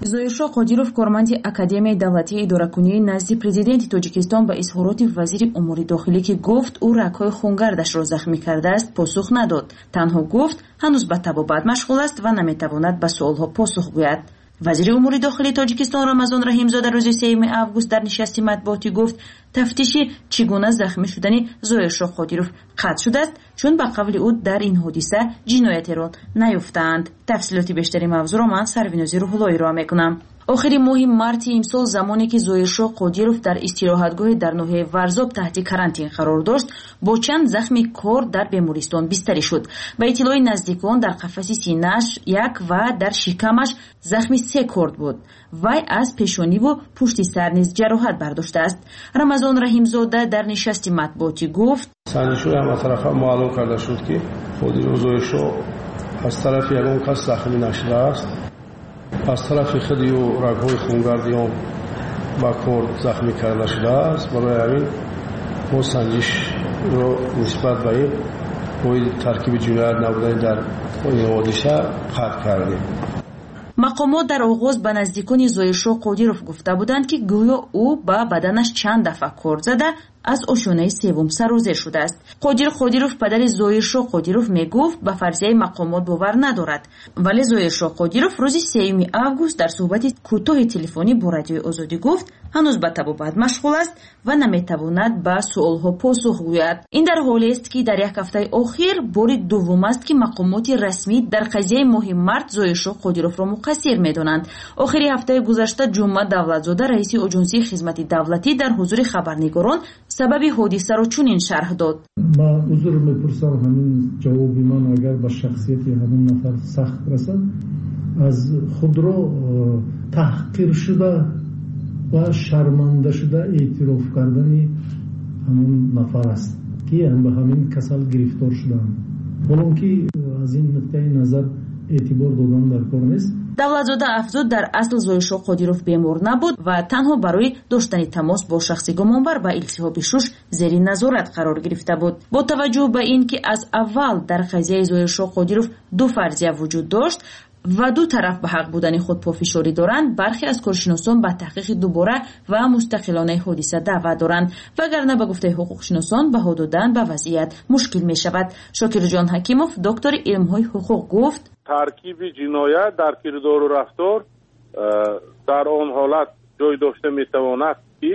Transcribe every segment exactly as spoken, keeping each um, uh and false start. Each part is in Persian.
зоиршо қодиров корманди академияи давлатии идоракунии назди президенти тоҷикистон ба изҳороти вазири умури дохилӣ ки гуфт ӯ рагҳои хунгардашро захмӣ кардааст посух надод. Танҳо гуфт ҳанӯз ба табобат машғул аст ва наметавонад ба суолҳо посух гӯяд. вазири умури дохилии тоҷикистон Рамазон Раҳимзода рӯзи сеюми август дар нишасти матбуотӣ гуфт тафтиши чӣ гуна захмӣ шудани зоиршо қодиров қатъ шудааст, чун ба қавли ӯ дар ин ҳодиса ҷиноятеро наёфтаанд. тафсилоти бештари мавзӯъро ман Сарвинози Рӯҳуллоҳӣ ироа мекунам. охири моҳи марти имсол замоне ки зоиршо қодиров дар истироҳатгоҳи дар ноҳияи Варзоб таҳти карантин қарор дошт, бо чанд захми кор дар бемористон бистарӣ шуд. ба иттилои наздикон дар қафаси синааш як ва дар шикамаш захми се корд буд. вай аз пешониву пушти сар низ ҷароҳат бардоштааст. Рамазон Раҳимзода дар нишасти матбуотӣ гуфт санҷишҳои ҳаматарафа маълум карда шуд ки қодиров зоиршо аз тарафи ягон кас захмӣ нашудааст. аз тарафи худи ӯ рагҳои хунгарди он ба кор захмӣ карда шудааст. барои ҳамин мо санҷишро нисбат ба ин бои таркиби ҷиноят набудани дар ин ҳодиса қатъ кардем. мақомот дар оғоз ба наздикони зоиршо қодиров гуфта буданд ки гӯё ӯ ба баданаш чанд дафъа корд зада аз ошёнаи севум сарозер шудааст. қодир қодиров падари зоиршо қодиров мегуфт ба фарзияи мақомот бовар надорад, вале зоиршо қодиров рӯзи сеюми август дар суҳбати кӯтоҳи телефонӣ бо радиои Озодӣ гуфт ҳанӯз ба табобат машғул аст ва наметавонад ба суолҳо посух гӯяд. ин дар ҳолест ки дар як ҳафтаи охир бори дуввум аст ки мақомоти расмӣ дар қазияи моҳи март зоиршо қодировро муқассир медонанд. охири ҳафтаи гузашта Ҷумма Давлатзода раиси оҷонсии хизмати давлатӣ дар ҳузури хабарнигорон сабаби ҳодисаро чунин шарҳ дод. ба узр мепурсам ҳамин ҷавоби ман агар ба шахсияти ҳамин нафар сахт расад, аз худро таҳқир шуда ва шарманда шуда эътироф кардани ҳамин нафар аст ки ба ҳамин касал гирифтор шудаанд. ҳоло ки аз ин нуқтаи назар эътибор додан дар кор нест. давлатзода афзуд дар асл зоиршо қодиров бемор набуд ва танҳо барои доштани тамос бо шахси гумонбар ба илтиҳоби шуш зери назорат қарор гирифта буд. бо таваҷҷӯҳ ба ин ки аз аввал дар қазияи зоиршо қодиров ду фарзия вуҷуд дошт ва ду тараф ба ҳақ будани худ пофишорӣ доранд, бархе аз коршиносон ба таҳқиқи дубора ва мустақилонаи ҳодиса даъват доранд. вагарна ба гуфтаи ҳуқуқшиносон баҳо додан ба вазъият мушкил мешавад. Шокирҷон Ҳакимов, доктори илмҳои ҳуқуқ, гуфт таркиби ҷиноят дар кирдору рафтор дар он ҳолат ҷой дошта метавонад ки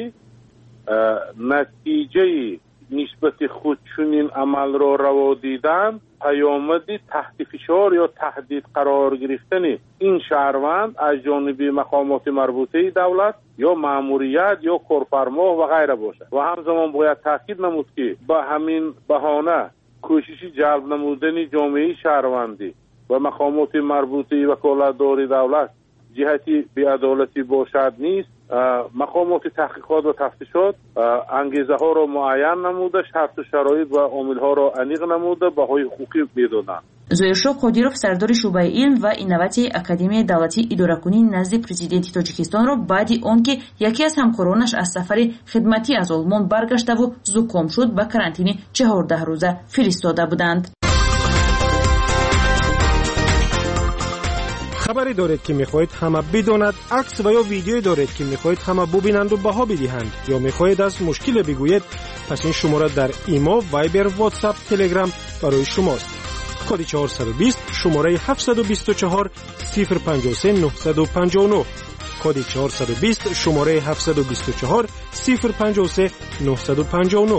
натиҷаи нисбати худ чунин амалро раво дидан паёмади таҳти фишор ё таҳдид қарор гирифтани ин шаҳрванд аз ҷониби мақомоти марбутаи давлат ё маъмурият ё корфармо ва ғайра бошад. ва ҳамзамон бояд таъкид намуд ки ба ҳамин баҳона кӯшиши ҷалб намудани ҷомеаи шаҳрвандӣ ва мақомоти марбутаи ваколатдори давлат ҷиҳати беадолатӣ бошад нест. мақомоти таҳқиқот ва тафтишот ангезаҳоро муайян намуда, шарту шароит ва омилҳоро аниқ намуда баҳои ҳуқуқӣ медоданд. зоиршо қодиров сардори шӯъбаи илм ва инноватсияи академияи давлатии идоракунии назди президенти тоҷикистонро баъди он ки яке аз ҳамкоронаш аз сафари хидматӣ аз олмон баргаштаву зуком шуд ба карантини чаҳордаҳрӯза фиристода буданд. خبری دارید که میخواهید همه بداند، عکس و یا ویدیویی دارید که میخواهید همه ببینند و بها بدهند، یا میخواهید از مشکل بگویید، پس این شماره در ایما، وایبر، واتساپ، تلگرام برای شماست. کد چهارصد و بیست شماره هفتصد و بیست و چهار صفر پنجاه و سه نهصد و پنجاه و نه. کد چهارصد و بیست شماره هفتصد و بیست و چهار صفر پنجاه و سه نهصد و پنجاه و نه.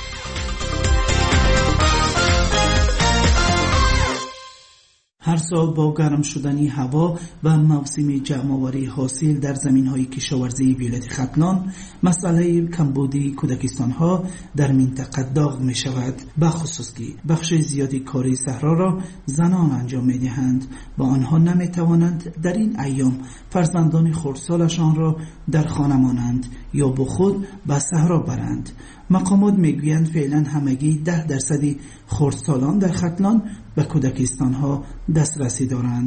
هر سال با گرم شدنی هوا و موسم جمع‌آوری حاصل در زمین‌های کشاورزی ولایت ختلان، مسئله کمبودی کودکستان‌ها در منطقه داغ می‌شود، بخصوص که بخش زیادی کاری صحرا را زنان انجام می‌دهند و آنها نمی‌توانند در این ایام فرزندان خردسالشان را در خانه مانند یا با خود به صحرا برند. مقامات میگویند فعلا همگی ده درصدی خردسالان در ختلان به کودکستان‌ها دسترسی دارند.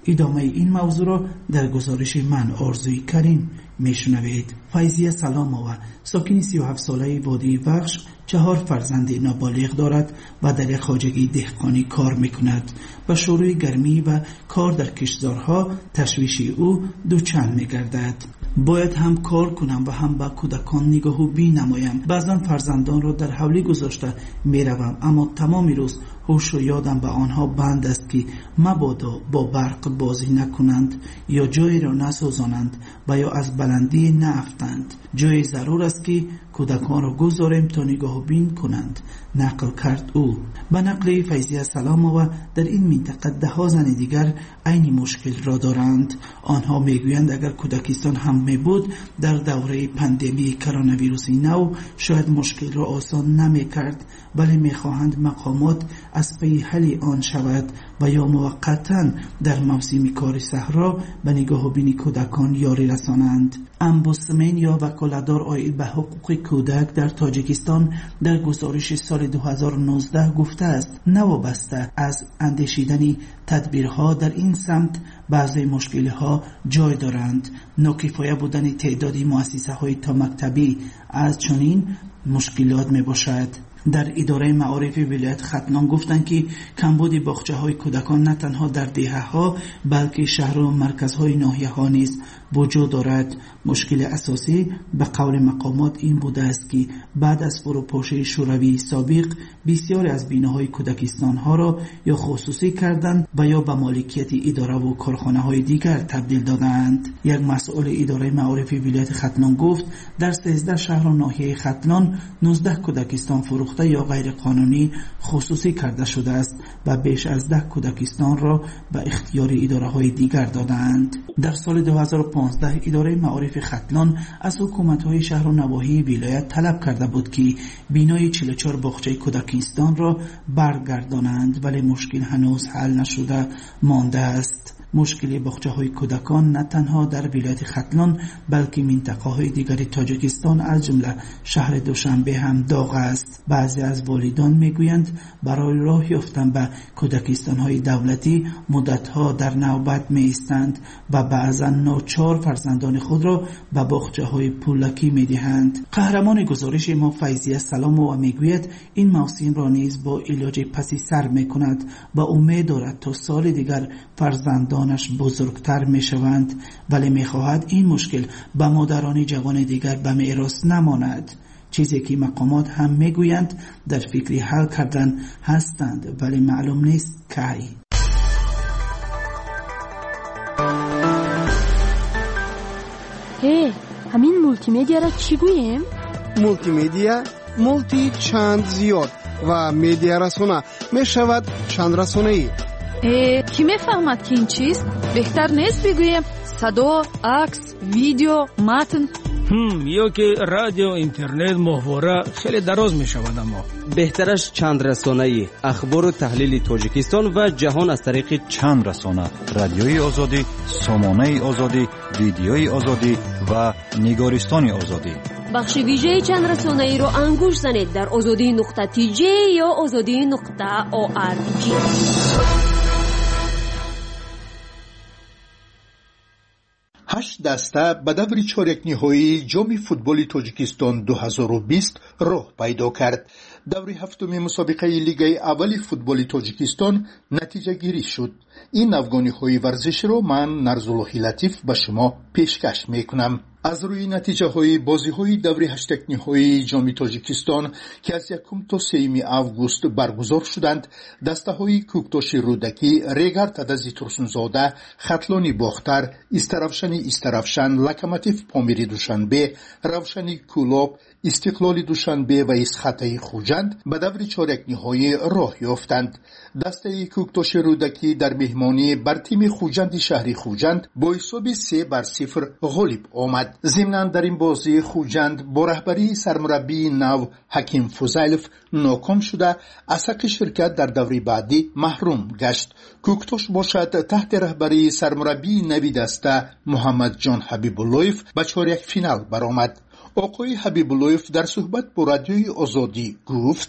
ادامه این موضوع را در گزارش من آرزوی کریم میشنوید. فیضیه سلامова ساکن سی و هفت ساله وادی وخش چهار فرزند نابالغ دارد و در خواجگی دهقانی کار میکند. با شروع گرمی و کار در کشتزارها تشویش او دوچند میگردد. باید هم کار کنم و هم با کودکان نگاه و بین نمایم. بعضا فرزندان را در حولی گذاشته میروم، اما تمام روز هوش و یادم به آنها بند است که مبادا با برق بازی نکنند یا جایی را نسوزانند و یا از بلندی نافتند. جای ضرور است که کودکان را گذاریم تا نگاه و بین کنند، نقل کرد او. به نقل فیضیه سلامova در این منطقه ده ها زن دیگر عین مشکل را دارند. آنها میگویند اگر کودکستان هم می بود در دوره پاندمی کرونا ویروس نو شاید مشکل را آسان نمی کرد، ولی می خواهند مقامات از پی حل آن شود و یا موقتا در موسم کار صحرا به نگاه و بین کودکان یاری رسانند. امبوسمن یا وکالتدار عاید به حقوق کودک در تاجیکستان در گزارش سال دو هزار و نوزده گفته است نوابسته از اندیشیدن تدبیرها در این سمت بعضی مشکل‌ها جای دارند. ناکفایه بودن تعدادی مؤسسه های تا مکتبی از چنین مشکلات می باشد. در اداره معارف ولایت ختلان گفتند که کمبود باغچه های کودکان نه تنها در دهه ها بلکه شهر و مرکزهای ناحیه ها نیز وجود دارد. مشکل اساسی به قول مقامات این بوده است که بعد از فروپاشی شوروی سابق بسیاری از بیناهای کودکستان ها را یا خصوصی کردند و یا به مالکیت اداره و کارخانه های دیگر تبدیل دادند. یک مسئول اداره معارف ولایت ختلان گفت در سیزده شهر و ناحیه ختلان نوزده کودکستان فروخته یا غیر قانونی خصوصی کرده شده است و بیش از ده کودکستان را به اختیار اداره های دیگر دادند. در سال دو هزار و پانزده اداره معارف ختلان از حکومت های شهر و نواحی ولایت طلب کرده بود که بینای چهل و چهار باغچه کودکستان را برگردانند، ولی مشکل هنوز حل نشده مانده است. مشکل باغچه های کودکان نه تنها در ولایت ختلان بلکه منطقه های دیگر تاجیکستان از جمله شهر دوشنبه هم داغ است. بعضی از والدان میگویند برای راه یافتن به کودکستان های دولتی مدت ها در نوبت می ایستند و بعضا ناچار فرزندان خود را به باغچه های پولکی می دهند. قهرمان گزارش ما فیضیه سلامova میگوید این موسم را نیز با علاج پسی سر می کند و امید دارد تا سال دیگر فرزندان بزرگتر می شوند، ولی می خواهد این مشکل به مادران جوان دیگر به میراث نماند. چیزی که مقامات هم می گویند در فکر حل کردن هستند، ولی معلوم نیست کی. هی همین مولتی میدیا را چی گوییم؟ مولتی میدیا مولتی چند زیاد و میدیا رسانه می شود چند رسانه ای. کی میفهمد که این چیست؟ بهتر نیست بگویم صدا، عکس، ویدیو، متن؟ هم یا که رادیو، اینترنت، محتوا خیلی دراز می شود. اما بهترش چند رسانه‌ای اخبار و تحلیل تاجیکستان و جهان از طریق چند رسانه: رادیوی آزادی، سامانه آزادی، ویدیوی آزادی و نگارستان آزادی. بخش ویژه چند رسانه‌ای رو انگوش زنید در آزادی نقطه تی جی یا آزادی نقطه او آر جی. هشت دسته به دور چهارک نهایی جام فوتبال تاجیکستان دو هزار و بیست راه پیدا کرد. دور هفتم مسابقه لیگ اول فوتبال تاجیکستان نتیجه گیری شد. این افغانی‌های ورزش رو من نرزاللهی لطیف به شما پیشکش میکنم. از روی نتیجه های بازی های دور هشتک نهایی جام تاجیکستان که از یکم تا سوم آگوست برگزار شدند، دسته های کوکتاش رودکی، ریگر تدزی ترسونزاده، خطلانی باختر، استرافشانی استرافشان، لکماتیف پامیری دوشنبه، روشنی کولاب، استقلالی دوشنبه و اسخطه خوجند به دور چهارک نهایی راه یافتند. دسته کوکتاش رودکی در مهمانی بر تیم خوجند شهری خوجند با حساب سه بر صفر غالب آمد. ضمناً در این بازی خوجند با رهبری سرمربی نو حکیم فوزایلف ناکام شده از حق شرکت در دوره بعدی محروم گشت. کوکتاش باشد تحت رهبری سرمربی نوی دسته محمد جان حبیباللهیف به چهارک فینال برآمد. آقای حبیباللهیف در صحبت با رادیوی آزادی گفت: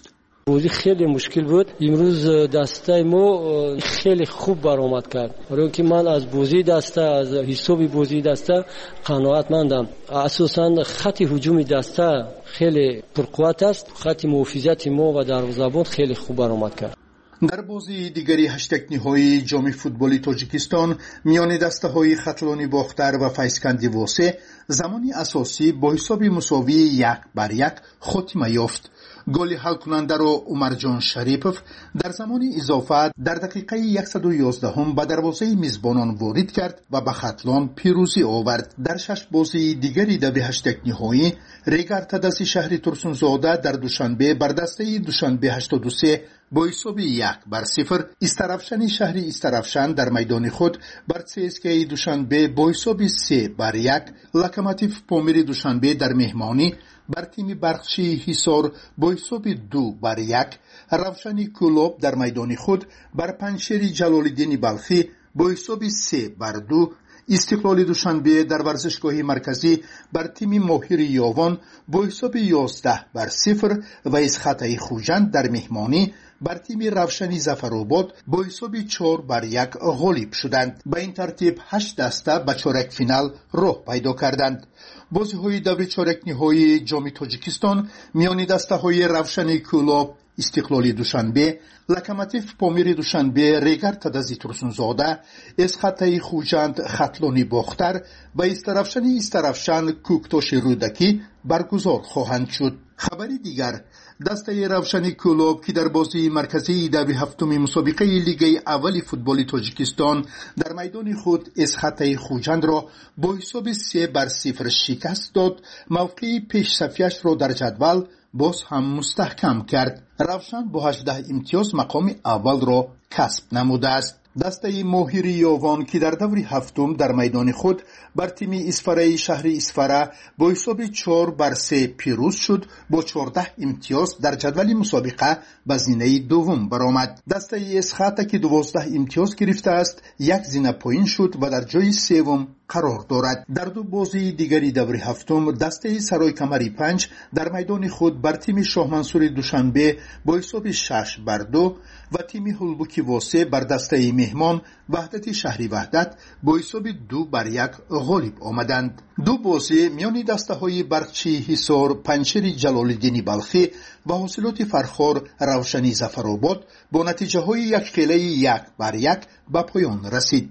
بازی خیلی مشکل بود. امروز دسته ما خیلی خوب برآمد کرد. برای که من از بازی دسته از حساب بازی دسته قناعتمندم. اساساً خط هجومی دسته خیلی پرقوت است. خط محافظت ما و دروازه‌بان خیلی خوب برآمد کرد. در بازی دیگری هشتگ نهایی جام فوتبال تاجیکستان میان دسته‌های خطلانی باختر و فیضکندی واسه زمانی اساسی با حساب مساوی یک بر یک خاتمه یافت. گل حل کننده را عمرجان شریپوف در زمان اضافه در دقیقه صد و یازده هم به دروازه میزبانان وارد کرد و به خطلان پیروزی آورد. در شش بازی دیگری در هشتگ نهایی ریگر تدسی شهری ترسونزاده در دوشنبه بر دسته دوشنبه هشتاد و سه با حساب یک بر صفر، استرافشن شهری استرافشن در میدان خود بر سیسکه دوشنبه با حساب سه بر یک، لوکوموتیو پامیر دوشنبه در مهمانی بر تیم برخشی حصار با حساب دو بر یک، روشنی کلوب در میدان خود بر پنشیر جلال‌الدین بلخی با حساب سه بر دو، استقلال دوشنبه در ورزشگاه مرکزی بر تیم ماهر یاوان با حساب یازده بر صفر و اسخطه خوجند در مهمانی بر تیم روشنی ظفرآباد با حساب چهار بر یک غالب شدند. به این ترتیب هشت دسته به چارک فینال راه پیدا کردند. بازی‌های دور چارک نهایی جام تاجیکستان میان دسته‌های روشنی کلوب استقلال دوشنبه، لوکوموتیو پامیر دوشنبه، ریگر تدزی ترسونزاده، اسخطه خوجند خطلانی باختر و استرافشنی استرافشن کوکتاش رودکی برگزار خواهند شد. خبری دیگر، دسته روشنی کلوب که در بازی مرکزی دو هفتم مسابقه لیگ اول فوتبال تاجیکستان در میدان خود اسخطه خوجند را با حساب سه بر صفر شکست داد، موقع پیش صفیش را در جدول باز هم مستحکم کرد. روشن با هجده امتیاز مقام اول را کسب نموده است. دسته ماهر یاوان که در دور هفتم در میدان خود بر تیم اسفره شهر اسفره با حساب چهار بر سه پیروز شد، با چهارده امتیاز در جدول مسابقه به زینه دوم برآمد. دسته اسخطه که دوازده امتیاز گرفته است یک زینه پایین شد و در جای سوم قرار دارد. در دو بازی دیگری دور هفتم دسته سرای کمری پنج در میدان خود بر تیم شاه منصور دوشنبه با حساب شش بر دو و تیم هلبوکی واسه بر دسته مهمان وحدت شهری وحدت با حساب دو بر یک غالب آمدند. دو بازی میان دسته های برقچی حصار پنشیر جلال‌الدین بلخی و حاصلات فرخار روشنی ظفرآباد با نتیجه های یک خیلی یک بر یک به پایان رسید.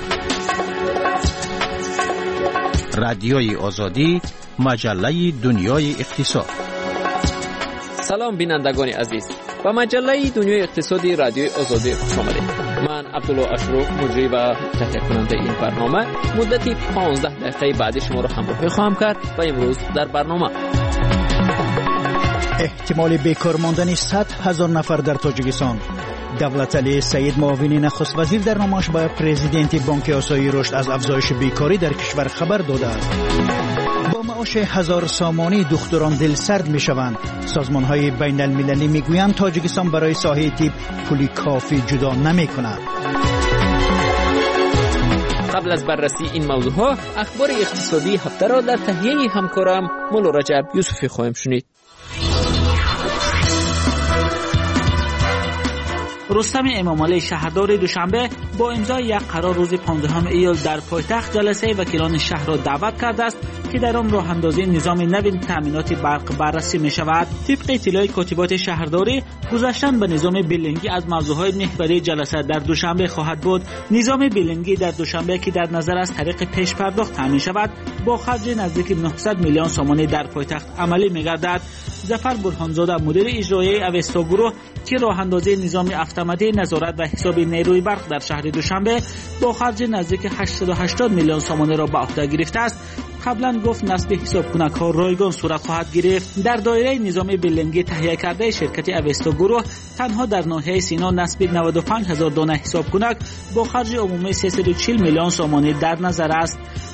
رادیوی آزادی، مجله دنیای اقتصاد. سلام بینندگان عزیز، به مجله دنیای اقتصادی رادیوی آزادی خوش آمدید. من عبدالله اشرف مجری و تهیه کننده این برنامه مدتی پانزده دقیقه بعد شما را همراهی خواهم کرد و امروز در برنامه احتمال بیکار ماندن صد هزار نفر در تاجیکستان. دولت علی سعید معاون نخست وزیر در نامش به پرزیدنت بانک آسیایی رشد از افزایش بیکاری در کشور خبر داده است. با معاش هزار سامانی دختران دلسرد می شوند. سازمان های بین المللی می گویند تاجیکستان برای ساحه طب پولی کافی جدا نمی کند. قبل از بررسی این موضوع ها اخبار اقتصادی هفته را در تهیه همکارم مولا رجب یوسفی خواهیم شنید. رستم امامعلی شهردار دوشنبه با امضای یک قرار روز پانزدهم ایول در پایتخت جلسه وکیلان شهر را دعوت کرده است که در آن راه اندازی نظام نو تامینات برق بررسی می شود. طبق اطلاع کاتبات شهرداری، گذاشتن به نظام بیلینگی از موضوعهای محوری جلسه در دوشنبه خواهد بود. نظام بیلینگی در دوشنبه که در نظر از طریق پیش پرداخت تامین شود با خرج نزدیک نهصد میلیون سومانی در پایتخت عملی می گردد. ظفر برهانزاده مدیر اجرایی اوستا گروه که راه اندازی نظام اتوماتیک نظارت و حساب نیروی برق در شهر دوشنبه با خرج نزدیک هشتصد و هشتاد میلیون سومانی را به عهده گرفته است، قبلا گفت نصب حساب کنک ها رایگان صورت خواهد گرفت. در دایره نظام بیلینگی تهیه کرده شرکت اوستا گروه تنها در ناحیه سینا نصب نود و پنج هزار دانه حساب کنک با خرج عمومی سیصد و چهل میلیون سومانی در نظر است.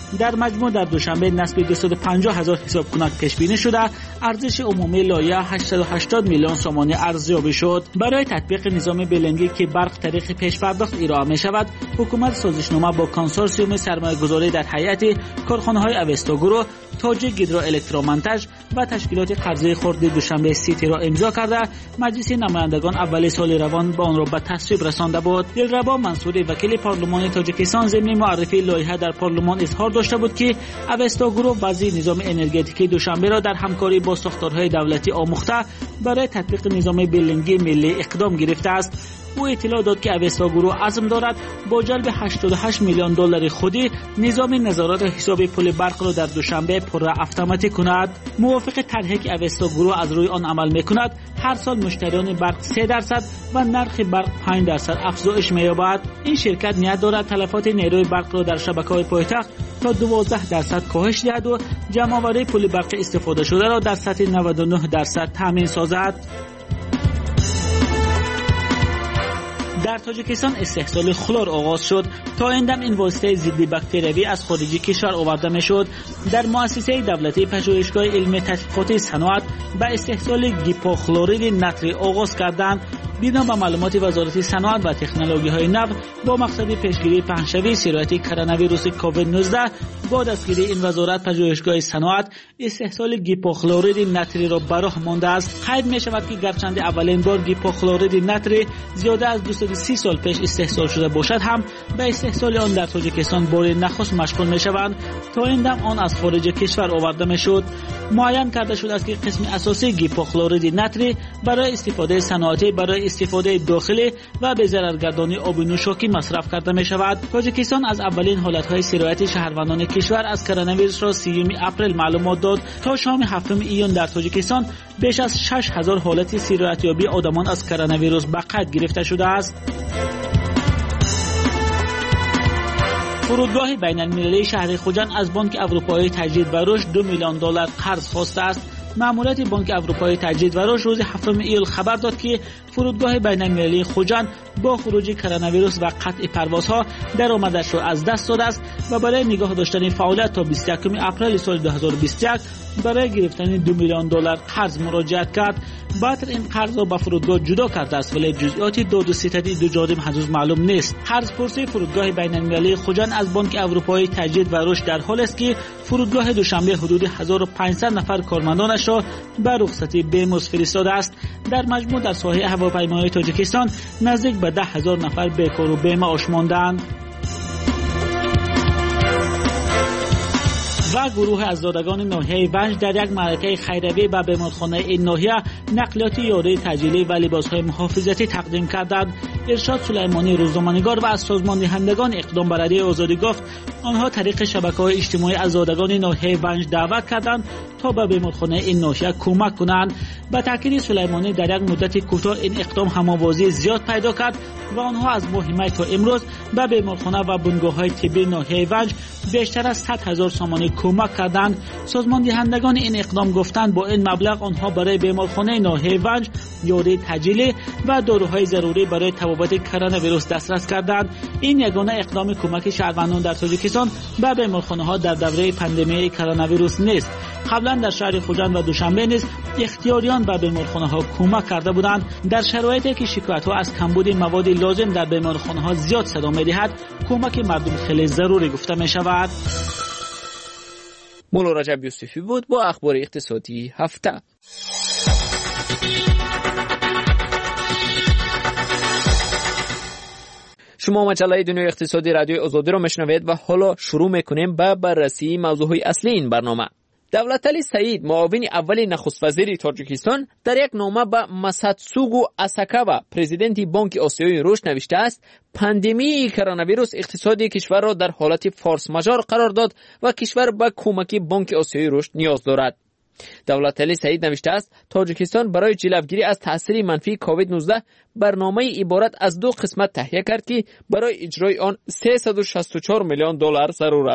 در مجموع در دوشنبه نسبت دویست و پنجاه هزار حساب کنک پیش بینی شده. ارزش عمومی لایحه هشتصد و هشتاد میلیون سوم ارزیابی شد. برای تطبیق نظام بلندی که برق طریق پیش پرداخت ارائه می شود، حکومت سازشنامه با کنسورسیوم سرمایه‌گذاری در هیئت کارخانه‌های اوستا گروه، تاجیک گیدرو الکترومنتاژ و تشکیلات قرضه خرد دوشنبه سیتی را امضا کرده. مجلس نمایندگان اول سال روان با آن را به تصویب رسانده بود. دلربا منصوری وکیل پارلمان تاجیکستان ضمن معرفی لایحه در پارلمان اظهار داشته بود که اوستا گروه وضع نظام انرژتیکی دوشنبه را در همکاری با ساختارهای دولتی آموخته برای تطبیق نظام بلندی ملی اقدام گرفته است. او اطلاع داد که اوستا گروه عزم دارد با جلب هشتاد و هشت میلیون دلار خودی نظام نظارت حساب پول برق را در دوشنبه پر اتوماتیک کند. موافق طرحی که اوستا گروه از روی آن عمل میکند، هر سال مشتریان برق سه درصد و نرخ برق پنج درصد افزایش می‌یابد. این شرکت نیت دارد تلفات نیروی برق را در شبکه‌های پایتخت تا دوازده درصد کاهش دهد و جمع‌آوری پول برق استفاده شده را در سطح نود و نه درصد تامین سازد. در تاجیکستان استحصال خلور آغاز شد. تا این دم این واسطه ضد باکتریوی از خارج کشور آورده میشد. در مؤسسه دولتی پژوهشگاه علمی تحقیقات صنعت به استحصال گیپوخلورید نتری آغاز کردند. بنا به معلومات وزارت صنعت و تکنولوژی‌های نو، با مقصد پیشگیری پهنشوی سرایت کرونا ویروس کووید نوزده، با دستگیری این وزارت پژوهشگاه صنعت استحصال گیپوخلورید نتری را براه مانده است. قید می شود که گرچند اولین بار گیپوخلورید نتری زیاده از دویست و سی سال پیش استحصال شده باشد، هم به استحصال آن در تاجیکستان بار نخست مشغول می شوند. تا این دم آن از خارج کشور آورده می شد. معین کرده شده است که قسم اساسی گیپوخلورید نتری برای استفاده صنعتی، برای استفاده داخلی و به ضررگردانی آب نوشاکی مصرف کرده می شود. تاجیکستان از اولین حالتهای سرایت شهروندان کشور از کرونا ویروس را سیوم اپریل معلومات داد. تا شام هفتم ایون در تاجیکستان بیش از شش هزار حالت سرایتیابی آدمان از کرونا ویروس به قید گرفته شده است. فرودگاه بین المللی شهر خوجند از بانک اروپایی تجدید و رشد دو میلیون دلار قرض خواسته است. ماموریت بانک اروپایی تجدید و رشد روز هفتم ایول خبر داد که فرودگاه بین المللی خوجند با خروج کرونا ویروس و قطع پروازها درآمدش را از دست داده است و برای نگاه داشتن فعالیت تا بیست و یکم اپریل سال دو هزار و بیست و یک برای گرفتن دو میلیون دلار قرض مراجعت کرد. بعد این قرض را به فرودگاه جدا کرده است، ولی جزئیات داد و ستدی دو جانب هنوز معلوم نیست. قرض پرسی فرودگاه بین المللی خوجند از بانک اروپایی تجدید و رشد در حال است که فرودگاه دوشنبه حدود هزار و پانصد نفر کارمندانش را به رخصتی بیمزد فرستاده است. در مجموع در ساحه هواپیمایی تاجیکستان نزدیک به ده هزار نفر بیکار و بی‌معاش ماندند. و گروه عزادگان ناحیه ونج در یک معرکه خیروی به بیمارخانه این ناحیه نقلیات یاری تجهیزی و لباسهای محافظتی تقدیم کردند. ارشاد سلیمانی روزنامه‌نگار و از سازمان دهندگان اقدام بر علیه آزادی گفت آنها طریق شبکه‌های اجتماعی عزادگان ناحیه ونج دعوت کردند تا به بیمارخانه این ناحیه کمک کنند. با تاکید سلیمانی در یک مدت کوتاه این اقدام هماوازی زیاد پیدا کرد و آنها از ماه می تا امروز به بیمارخانه و بنگاه‌های طبی ناحیه ونج بیشتر از صد هزار سامانی کمک کردند. سازمان دهندگان این اقدام گفتند با این مبلغ آنها برای بیمارخانه ناحیه ونج یاری تجهیزی و داروهای ضروری برای تبابت کرونا ویروس دسترس کردند. این یگانه اقدام کمک شهروندان در تاجیکستان به بیمارخانه‌ها در دوره پاندمی کرونا ویروس نیست. قبلا در شهر خوجند و دوشنبه نیز اختیاریان به بیمارخانه‌ها کمک کرده بودند. در شرایطی که شکایت‌ها از کمبود مواد لازم در بیمارخانه‌ها زیاد صدا می‌دهد، کمک مردم خیلی ضروری گفته می‌شود. مولا رجب یوسفی بود با اخبار اقتصادی هفته. شما مجله دنیای اقتصادی رادیوی آزادی را میشنوید و حالا شروع میکنیم با بررسی موضوعهای اصلی این برنامه. دولتعلی سعید، معاون اول نخست وزیر تاجیکستان، در یک نامه به مساتسوگو اساکاوا، پرزیدنت بانک آسیای رشد نوشته است پاندمی کرونا ویروس اقتصادی کشور را در حالت فورس ماژور قرار داد و کشور به کمک بانک آسیای رشد نیاز دارد. دولتعلی سعید نوشته است تاجیکستان برای جلوگیری از تاثیر منفی کووید نوزده برنامه عبارت از دو قسمت تهیه کرد که برای اجرای آن سیصد و شصت و چهار میلیون دلار ضرور است.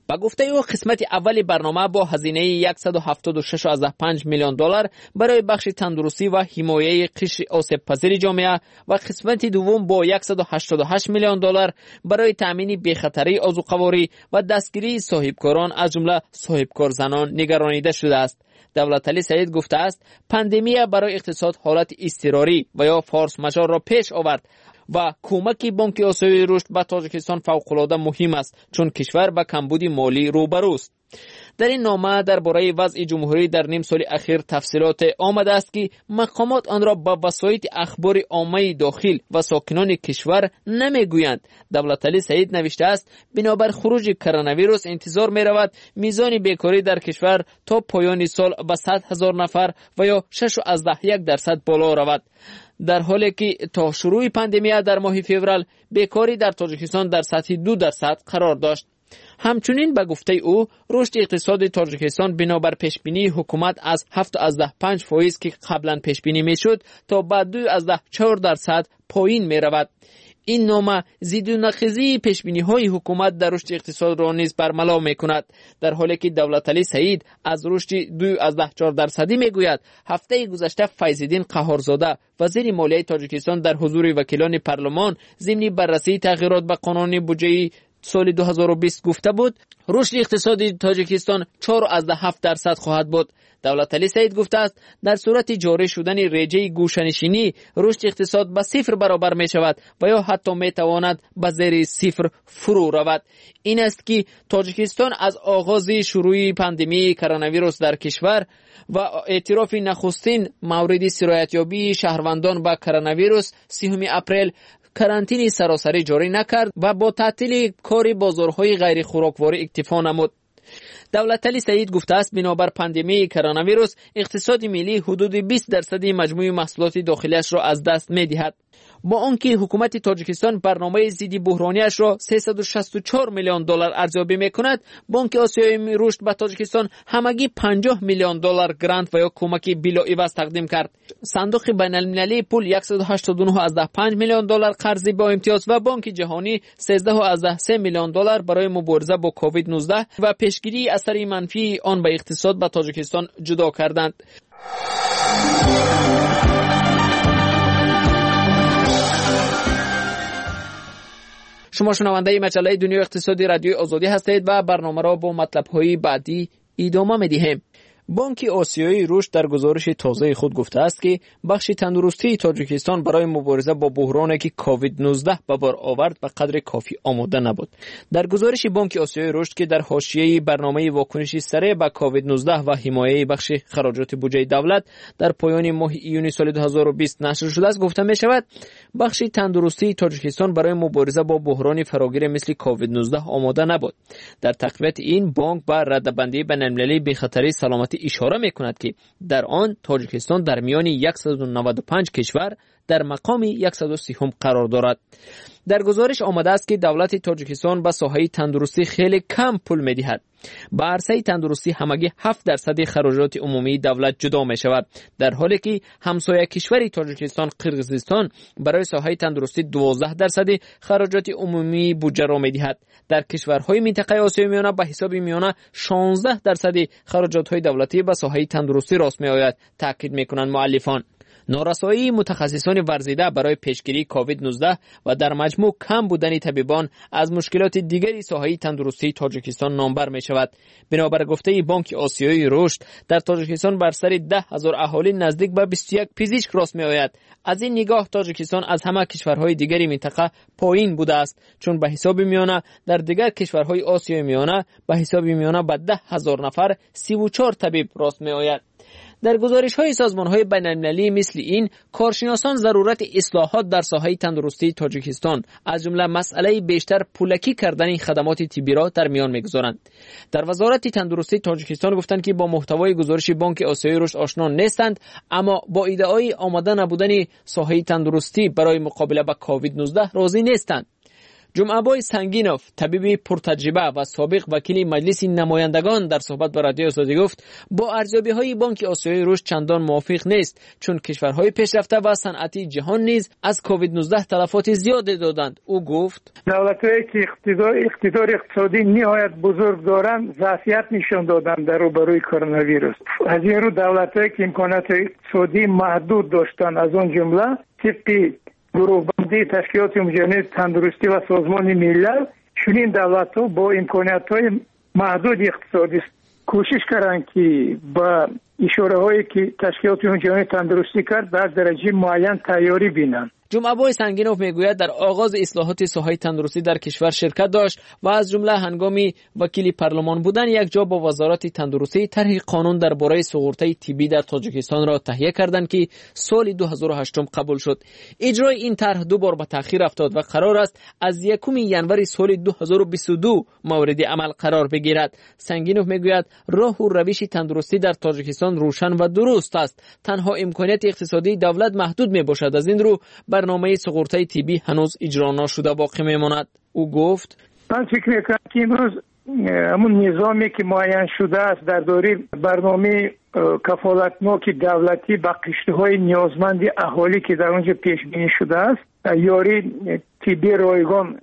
با گفته او قسمت اولی برنامه با هزینه صد و هفتاد و شش و پنج میلیون دلار برای بخش تندرستی و حمایه قشر آسیب پذیر جامعه و قسمت دوم با صد و هشتاد و هشت میلیون دلار برای تامین بی‌خطری عضوقواری و دستگیری صاحبکاران از جمله صاحبکار زنان نگرانیده شده است. دولتعلی سعید گفته است پاندمی برای اقتصاد حالت اضطراری و یا فورس ماژور را پیش آورد و کمک بانک آسیایی رشد به تاجیکستان فوق‌العاده مهم است چون کشور به کمبود مالی روبروست. در این نامه درباره وضع جمهوری در نیم سال اخیر تفصیلات آمده است که مقامات آن را به وسایط اخبار عامه داخل و ساکنان کشور نمیگویند. دولتعلی سعید نوشته است بنابر خروج کرونا ویروس انتظار می رود میزان بیکاری در کشور تا پایان سال به صد هزار نفر و یا شش و یک درصد بالا رود، در حالی که تا شروع پاندمی در ماه فوریه بیکاری در تاجیکستان در سطح دو درصد قرار داشت. همچنین به گفته او رشد اقتصاد تاجیکستان بنابر پیشبینی حکومت از هفت و پنج فیصد که قبلا پیشبینی میشد تا به دو و چهار درصد پایین می رود. این نامه ضد و نقیضی پیشبینی های حکومت در رشد اقتصاد را نیز برملا می کند، در حالی که دولتعلی سعید از رشد دو و چهار درصدی می گوید. هفته گذشته فیض‌الدین قهارزاده وزیر مالیه تاجیکستان در حضور وکیلان پارلمان ضمن بررسی تغییرات به قانون بودجه سال دو هزار و بیست گفته بود رشد اقتصادی تاجیکستان چهار و هفت درصد خواهد بود. دولتعلی سعید گفته است در صورت جاری شدن رژه گوشه‌نشینی رشد اقتصاد به صفر برابر می شود و یا حتی می تواند به زیر صفر فرو رود. این است که تاجیکستان از آغاز شروع پاندمی کرونا ویروس در کشور و اعتراف نخستین مورد سرایت‌یابی شهروندان به کرونا ویروس سوم اپریل کرانتین سراسری جاری نکرد و با تعطیل کار بازارهای غیر خوراکواری اکتفا نمود. دولتعلی سعید گفته است بنابر پاندمی کرونا ویروس اقتصاد ملی حدود بیست درصد مجموع محصولات داخلیش را از دست می دهد. با آنکه حکومت تاجیکستان برنامه ضد بحرانیش را سیصد و شصت و چهار میلیون دلار ارزیابی میکند، بانک آسیایی رشد به تاجیکستان همگی پنجاه میلیون دلار گرانت و یا کمک بلاعوض تقدیم کرد. صندوق بین المللی پول صد و هشتاد و نه و پنج میلیون دلار قرضی با امتیاز و بانک جهانی سیزده و سه میلیون دلار برای مبارزه با کووید نوزده و پیشگیری اثر منفی آن به اقتصاد به تاجیکستان جدا کردند. شما شنونده مجله دنیای اقتصادی رادیوی آزادی هستید و برنامه را با مطلب‌های بعدی ادامه می‌دهیم. بانک آسیایی رشد در گزارش تازه خود گفته است که بخش تندرستی تاجیکستان برای مبارزه با بحرانی که کووید نوزده به بار آورد به قدر کافی آماده نبود. در گزارش بانک آسیایی رشد که در حاشیه برنامه واکنشی سریع به کووید نوزده و حمایه بخش خراجات بودجه دولت در پایان ماه ایون سال دو هزار و بیست نشر شده است گفته می شود بخش تندرستی تاجیکستان برای مبارزه با بحران فراگیر مثل کووید نوزده آماده نبود. در تقویت این بانک با ردبندی بین‌المللی بی‌خطری سلامتی اشاره می‌کند که در آن تاجیکستان در میان صد و نود و پنج کشور در مقام صد و سی هم قرار دارد. در گزارش آمده است که دولت تاجیکستان به ساحه تندرستی خیلی کم پول می‌دهد. به عرصه تندرستی همگی هفت درصد خراجات عمومی دولت جدا می شود، در حالی که همسایه کشور تاجیکستان قرقیزستان برای ساحه تندرستی دوازده درصد خراجات عمومی بودجه را می دهد. در کشورهای منطقه آسیای میانه به حساب میانه شانزده درصد خراجات های دولتی به ساحه تندرستی راست می آید، تاکید می کنند مؤلفان. نارسایی متخصصان ورزیده برای پیشگیری کووید نوزده و در مجموع کم بودن طبیبان از مشکلات دیگری ساحه تندرستی تاجیکستان نامبر می شود. بنابر گفته بانک آسیایی رشد در تاجیکستان بر سر ده هزار اهالی نزدیک به بیست و یک پزشک راست می آید. از این نگاه تاجیکستان از همه کشورهای دیگری منطقه پایین بوده است، چون به حساب میانه در دیگر کشورهای آسیای میانه به حساب میانه به ده هزار نفر سی و چهار طبیب راست می آید. در گزارش‌های سازمان‌های بین‌المللی مثل این کارشناسان ضرورت اصلاحات در ساحه تندرستی تاجیکستان از جمله مسئله بیشتر پولکی کردن خدمات طبی را در میان می‌گذارند. در وزارت تندرستی تاجیکستان گفتند که با محتوای گزارش بانک آسیایی رشد آشنا نیستند، اما با ایده‌های آماده نبودن ساحه تندرستی برای مقابله با کووید نوزده راضی نیستند. جمعه‌بای سنگینوف، طبیب پرتجربه و سابق وکیل مجلس نمایندگان در صحبت با رادیو آزادی گفت با ارزیابی‌های بانک آسیایی رشد چندان موافق نیست، چون کشورهای پیشرفته و صنعتی جهان نیز از کووید نوزده تلفات زیادی دادند. او گفت دولت‌هایی که اقتدار اقتدار اقتصادی نهایت بزرگ دارند ظرفیت نشان دادند در روبروی کرونا ویروس. از این رو دولت‌هایی که امکانات اقتصادی محدود داشتند، از آن جمله طبق گروه‌بندی تشکیلات جهانی تندرستی و سازمان ملل، چنین دولت‌ها با امکانات‌های محدود اقتصادی کوشش کردند که با اشاره‌هایی که تشکیلات جهانی تندرستی کرد در درجه معین تیاری بینند. جمعه‌بای سنگینوف میگوید در آغاز اصلاحات ساحه تندرستی در کشور شرکت داشت و از جمله هنگامی وکیل پارلمان بودن یک جا با وزارت تندرستی طرح قانون درباره سقورت‌های طبی در تاجیکستان را تهیه کردند که سال دو هزار و هشت قبول شد. اجرای این طرح دو بار به تأخیر افتاد و قرار است از یکم ژانویه سال دو هزار و بیست و دو مورد عمل قرار بگیرد. سنگینوف میگوید راه و روش تندرستی در تاجیکستان روشن و درست است. تنها امکانات اقتصادی دولت محدود میباشد. از این رو برنامه سقورت‌های طبی هنوز اجرا نشده باقی میماند. او گفت من فکر میکنم که امروز همون نظامی که معین شده است در دوره برنامه کفالتناک دولتی به قشرهای نیازمند اهالی که در اونجا پیش بینی شده است یاری طبی رایگان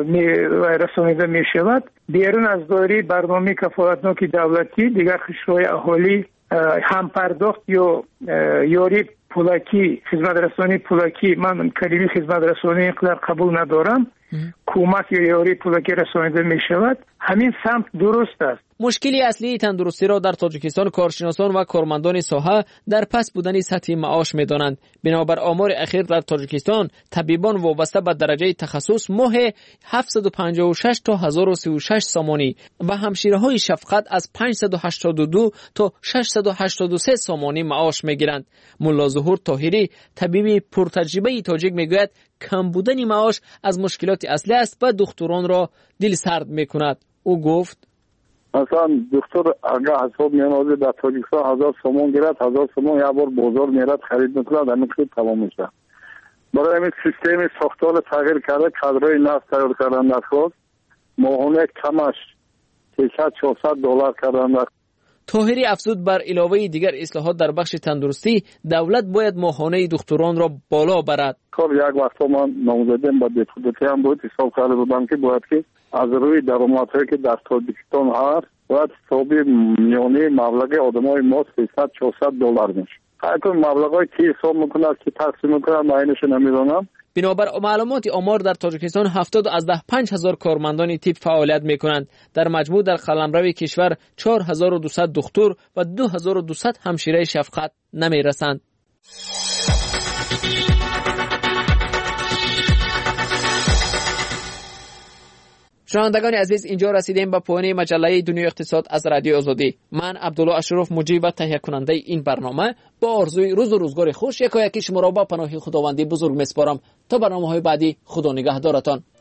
رسانیده می شود. بیرون از دوره برنامه کفالتناک دولتی دیگر قشرهای اهالی هم پرداخت یا یاری پولکی، خدمت رسانی پولکی، من کلمه خدمت رسانی اینقدر قبول ندارم، کمک یا یاری پولکی رسانیده می شود. همین سمت درست است. مشکلی اصلی تندرستی را در تاجیکستان کارشناسان و کارمندان ساحه در پس بودن سطح معاش می دانند. بنابر آمار اخیر در تاجیکستان طبیبان وابسته به درجه تخصص ماه هفتصد و پنجاه و شش تا هزار و سی و شش سامانی و همشیره‌های شفقت از پانصد و هشتاد و دو تا ششصد و هشتاد و سه سامانی معاش می گیرند. ملا ظهور طاهری طبیب پرتجربه تاجیک می گوید کم بودن معاش از مشکلات اصلی است و دکتران را دل سرد می کند. او گفت مثلا دکتر اگر حساب میانازه در تاجیکستان هزار سومون گیرد، هزار سومون یک بار بازار میرد خرید میکند، همین که تمام میشه. برای همین سیستم ساختار تغییر کرده، کادرهای نفت تغییر کردن در خود ماهانه کمش سیصد چهارصد دلار کردن در. طاهری افزود بر علاوه دیگر اصلاحات در بخش تندرستی دولت باید ماهانه دکتران را بالا برد. کار یک وقتا من نامزدیم با دپوتاتی هم بود حساب کرده بودم که باید که از روی درآمدهایی که در تاجیکستان هست باید حسابی میانه مبلغ آدمای ما سیصد چهارصد دلار میشه. هرکن مبلغای کی حساب میکنه که تقسیم میکنه معینش نمیدونم. بنابر معلومات آمار در تاجیکستان هفتاد از ده پنج هزار کارمندان طب فعالیت میکنند. در مجموع در قلمرو کشور چهار هزار و دویست دکتر و دو هزار و دویست همشیره شفقت نمیرسند. شنوندگان عزیز، اینجا رسیدیم به پایان مجله دنیای اقتصاد از رادیو آزادی. من عبدالله اشرف مجری و تهیه کننده این برنامه با آرزوی روز و روزگار خوش یکایکی شما را با پناه خداوندی بزرگ میسپارم. تا برنامه‌های بعدی، خدا نگهدارتان.